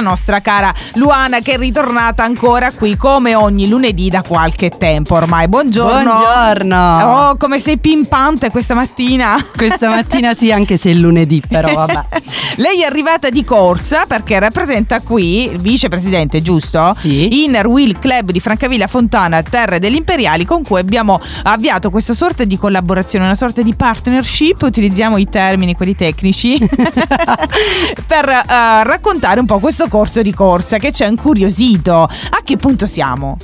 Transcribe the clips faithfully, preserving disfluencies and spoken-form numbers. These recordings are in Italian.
nostra cara Luana, che è ritornata ancora qui come ogni lunedì da qualche tempo ormai. Buongiorno. Buongiorno. Oh, come sei pimpante questa mattina. Questa mattina sì, anche se è lunedì, però vabbè. Lei è arrivata di corsa perché rappresenta qui il vicepresidente, giusto? Sì. Inner Wheel Club di Francavilla Fontana, Terre degli Imperiali, con cui abbiamo avviato questa sorta di collaborazione, una sorta di partnership, utilizziamo i termini, quelli tecnici, per uh, raccontare un po' questo corso di corsa che ci ha incuriosito. A che punto siamo?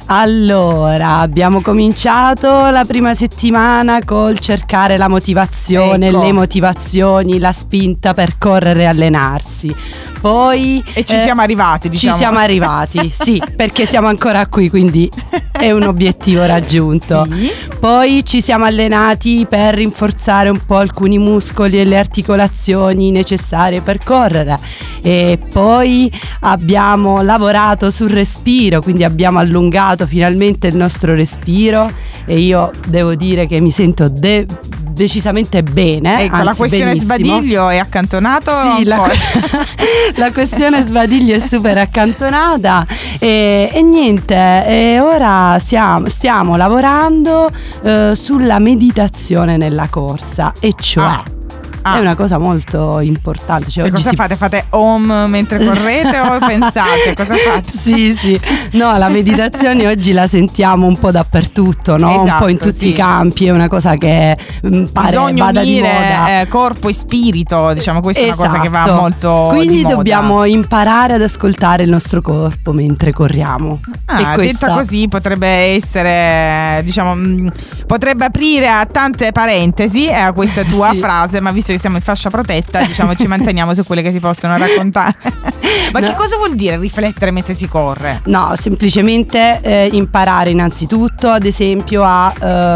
Allora, abbiamo cominciato la prima settimana col cercare la motivazione, ecco. le motivazioni, la spinta per correre e allenarsi. Poi E ci eh, siamo arrivati, diciamo. Ci siamo arrivati, sì, perché siamo ancora qui, quindi è un obiettivo raggiunto. Sì. Poi ci siamo allenati per rinforzare un po' alcuni muscoli e le articolazioni necessarie per correre. E poi abbiamo lavorato sul respiro, quindi abbiamo allungato finalmente il nostro respiro e io devo dire che mi sento de- decisamente bene. Ecco, anzi, la questione benissimo. sbadiglio è accantonato? Sì, la, la questione sbadiglio è super accantonata e, e niente, e ora siamo, stiamo lavorando eh, sulla meditazione nella corsa, e cioè Ah. Ah. è una cosa molto importante. Cioè, E oggi cosa si... fate? Fate om mentre correte o pensate? Cosa fate? Sì, sì. No, la meditazione oggi la sentiamo un po' dappertutto, no? Esatto, un po' in tutti sì. i campi, è una cosa che mh, pare Bisogna vada di moda. unire eh, corpo e spirito, diciamo, questa Esatto. è una cosa che va molto Quindi di moda. dobbiamo imparare ad ascoltare il nostro corpo mentre corriamo. Ah, e questa... detta così potrebbe essere, diciamo, mh, potrebbe aprire a tante parentesi a questa tua Sì. frase, ma visto che siamo in fascia protetta, diciamo, ci manteniamo su quelle che si possono raccontare. Ma No. che cosa vuol dire riflettere mentre si corre? No, semplicemente eh, imparare innanzitutto, ad esempio, a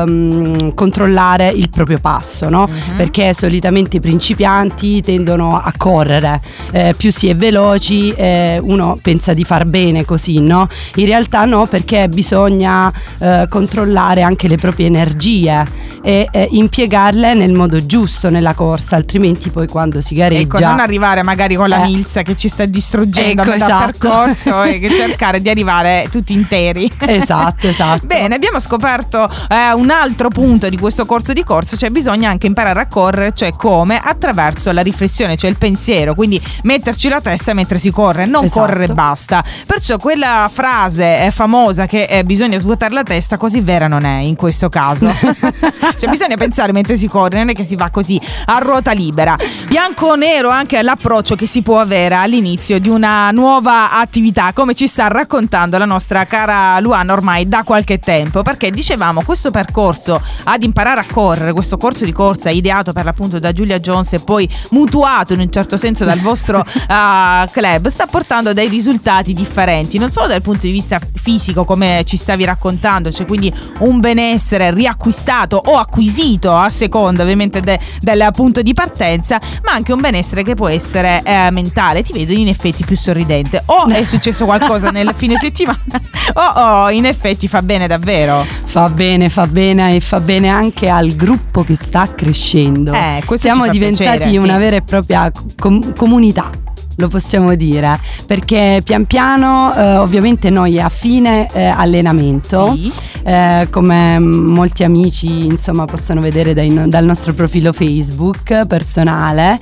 ehm, controllare il proprio passo, no? Mhm. Perché solitamente i principianti tendono a correre, eh, più si è veloci, eh, uno pensa di far bene così, no? In realtà no, perché bisogna eh, controllare anche le proprie energie e eh, impiegarle nel modo giusto nella corsa, altrimenti poi quando si gareggia, Ecco, non arrivare magari con la Eh. milza che ci sta distruggendo Ecco, a metà esatto. percorso e che cercare di arrivare tutti interi. Esatto, esatto. Bene, abbiamo scoperto eh, un altro punto di questo corso di corsa, cioè bisogna anche imparare a correre, cioè come? Attraverso la riflessione, cioè il pensiero, quindi metterci la testa mentre si corre, non Esatto. correre e basta. Perciò quella frase eh, famosa che eh, bisogna svuotare la testa, così vera non è in questo caso. Cioè bisogna pensare mentre si corre, non è che si va così a ruota libera. Bianco o nero anche l'approccio che si può avere all'inizio di una nuova attività, come ci sta raccontando la nostra cara Luana ormai da qualche tempo, perché dicevamo questo percorso ad imparare a correre, questo corso di corsa ideato per l'appunto da Giulia Jones e poi mutuato in un certo senso dal vostro uh, club, sta portando dei risultati differenti, non solo dal punto di vista fisico come ci stavi raccontando, cioè quindi un benessere riacquistato o acquisito a seconda ovviamente de- del punto di partenza, ma anche un benessere che può essere eh, mentale. Ti vedo in effetti più sorridente, o è successo qualcosa nel fine settimana o oh, in effetti fa bene davvero. Fa bene, fa bene e fa bene anche al gruppo che sta crescendo. Eh, questo Siamo ci fa diventati piacere, una sì. vera e propria com- comunità. Lo possiamo dire, perché pian piano eh, ovviamente noi a fine eh, allenamento, Sì. eh, come molti amici insomma possono vedere dai no- dal nostro profilo Facebook personale,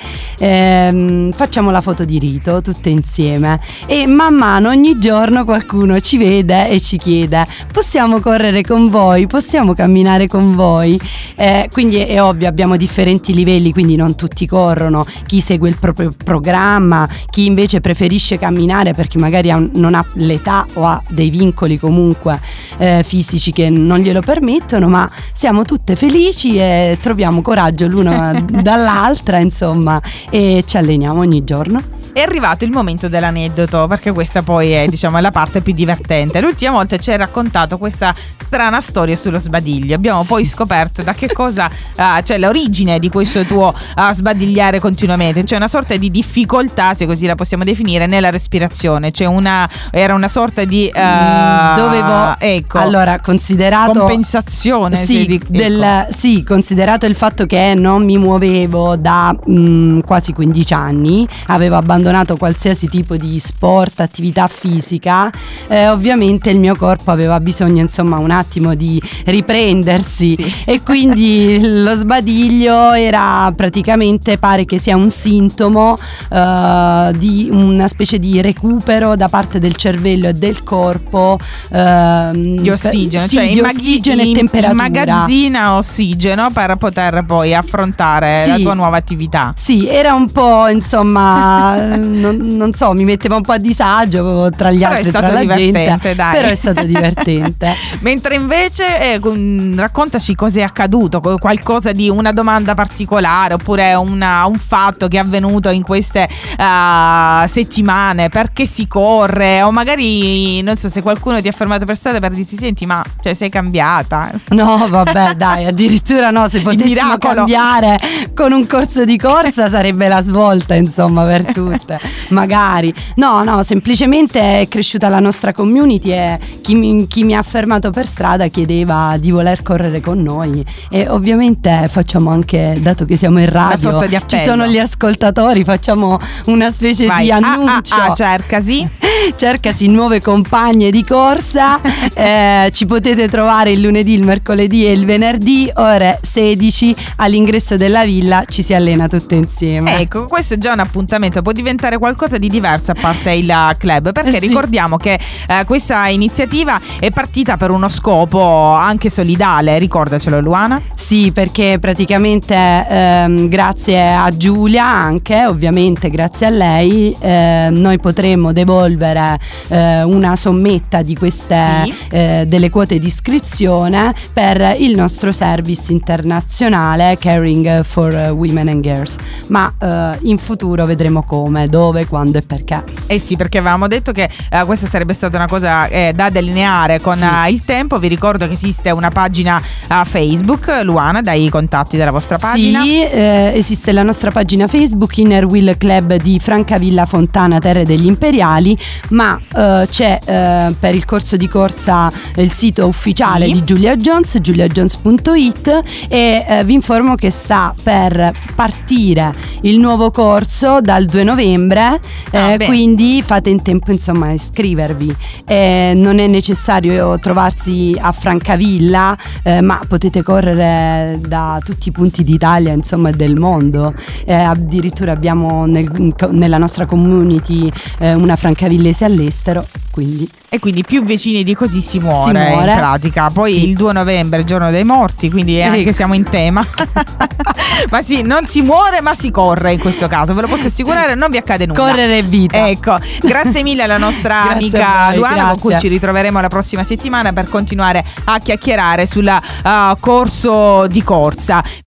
ehm, facciamo la foto di rito tutte insieme e man mano ogni giorno qualcuno ci vede e ci chiede: possiamo correre con voi, possiamo camminare con voi? Eh, quindi è, è ovvio, abbiamo differenti livelli, quindi non tutti corrono, chi segue il proprio programma, chi invece preferisce camminare perché magari ha un- non ha l'età o ha dei vincoli comunque eh, fisici che non glielo permettono, ma siamo tutte felici e troviamo coraggio l'una dall'altra, insomma, e ci alleniamo ogni giorno. È arrivato il momento dell'aneddoto, perché questa poi è, diciamo, è la parte più divertente. L'ultima volta ci hai raccontato questa strana storia sullo sbadiglio. Abbiamo Sì. poi scoperto da che cosa, uh, cioè l'origine di questo tuo uh, sbadigliare continuamente. C'è una sorta di difficoltà, se così la possiamo definire, nella respirazione. C'è una, era una sorta di uh, dovevo ecco, allora considerato compensazione. sì, di- ecco. del, sì, considerato il fatto che non mi muovevo da mh, quasi quindici anni, avevo abbandonato abbandonato qualsiasi tipo di sport, attività fisica, eh, ovviamente il mio corpo aveva bisogno insomma un attimo di riprendersi, sì. E quindi lo sbadiglio era praticamente, pare che sia un sintomo uh, di una specie di recupero da parte del cervello e del corpo uh, di ossigeno, per, sì, cioè di immagazzi- ossigeno e temperatura. Immagazzina ossigeno per poter poi affrontare sì, la tua nuova attività. Sì, era un po' insomma non, non so, mi metteva un po' a disagio tra gli però altri, è stato tra la divertente, gente, dai. Però è stato divertente. Mentre invece eh, raccontaci cosa è accaduto, qualcosa di una domanda particolare oppure una, un fatto che è avvenuto in queste uh, settimane, perché si corre, o magari non so se qualcuno ti ha fermato per strada per dirti senti ma cioè sei cambiata. No vabbè dai, addirittura no, se potessimo cambiare con un corso di corsa sarebbe la svolta insomma per tutte, magari. No no, semplicemente è cresciuta la nostra community e chi mi, chi mi ha fermato per strada chiedeva di voler correre con noi, e ovviamente facciamo anche, dato che siamo in radio, una sorta di appello. Ci sono gli ascoltatori, facciamo una specie Vai. di annuncio. Ah, ah, ah, cercasi cercasi nuove compagne di corsa. eh, ci potete trovare il lunedì, il mercoledì e il venerdì ore sedici all'ingresso della villa, ci si allena tutte insieme. Ecco, questo è già un appuntamento, può diventare qualcosa di diverso a parte il club, perché Eh sì. ricordiamo che eh, questa iniziativa è partita per uno scopo anche solidale, ricordacelo Luana. Sì, perché praticamente ehm, grazie a Giulia, anche ovviamente grazie a lei, eh, noi potremo devolvere eh, una sommetta di queste Sì. eh, delle quote di iscrizione per il nostro service internazionale Caring for Women and Girls, ma eh, in futuro vedremo come, dove, quando e perché. Eh sì, perché avevamo detto che eh, questa sarebbe stata una cosa eh, da delineare con Sì. eh, il tempo. Vi ricordo che esiste una pagina uh, Facebook, Luana, dai i contatti della vostra pagina. Sì, eh, esiste la nostra pagina Facebook Inner Wheel Club di Francavilla Fontana Terre degli Imperiali, ma eh, c'è eh, per il corso di corsa il sito ufficiale Sì. di Giulia Jones, giulia jones punto it, e eh, vi informo che sta per partire il nuovo corso dal due novembre, eh, Ah, beh. quindi fate in tempo insomma a iscrivervi. Eh, non è necessario trovarsi a Francavilla, eh, ma potete correre da tutti i punti d'Italia insomma e del mondo. Eh, addirittura abbiamo nel, nella nostra community eh, una francavillese all'estero, quindi E quindi più vicini di così si muore, Si muore. in pratica. Poi Sì. il due novembre, il giorno dei morti, quindi anche Ecco. siamo in tema. Ma sì, non si muore ma si corre in questo caso, ve lo posso assicurare, non vi accade nulla. correre è vita. Ecco, grazie mille alla nostra Grazie amica a voi, Luana, con cui grazie. ci ritroveremo la prossima settimana per continuare a chiacchierare sul uh, corso di corsa.